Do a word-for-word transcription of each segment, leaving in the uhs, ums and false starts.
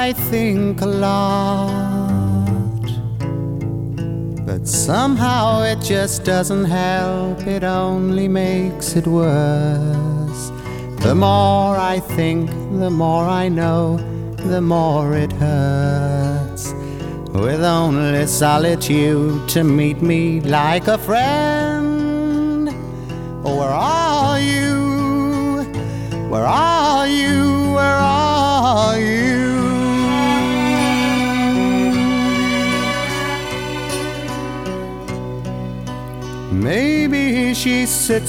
I think a lot, but somehow it just doesn't help, it only makes it worse. The more I think, the more I know, the more it hurts. With only solitude to meet me like a friend. Oh, where are you? Where are you? Where are you? Maybe she sits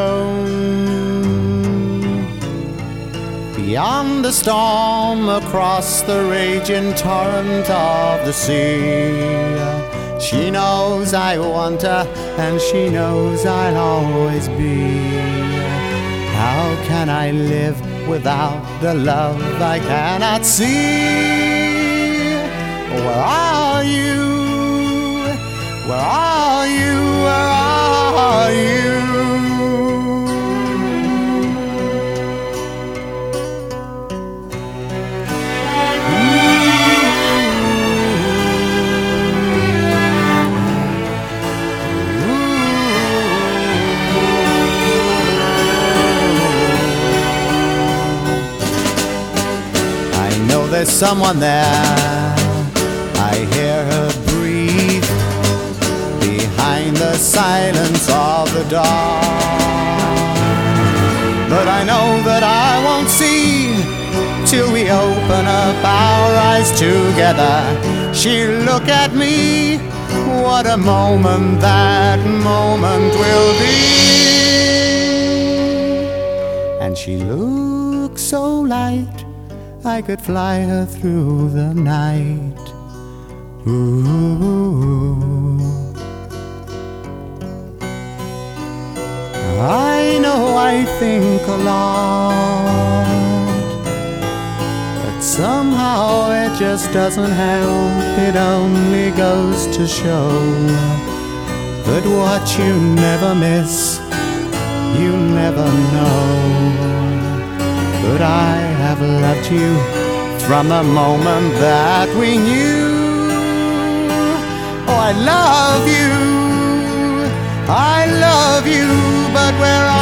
alone beyond the storm, across the raging torrent of the sea. She knows I want her, and she knows I'll always be. How can I live without the love I cannot see? Where are you? Where are you? Where are you? There's someone there, I hear her breathe behind the silence of the dark. But I know that I won't see till we open up our eyes together. She'll look at me, what a moment that moment will be. And she looks so light, I could fly her through the night. Ooh. I know I think a lot, but somehow it just doesn't help. It only goes to show that what you never miss, you never know. But I have loved you from the moment that we knew. Oh, I love you, I love you, but where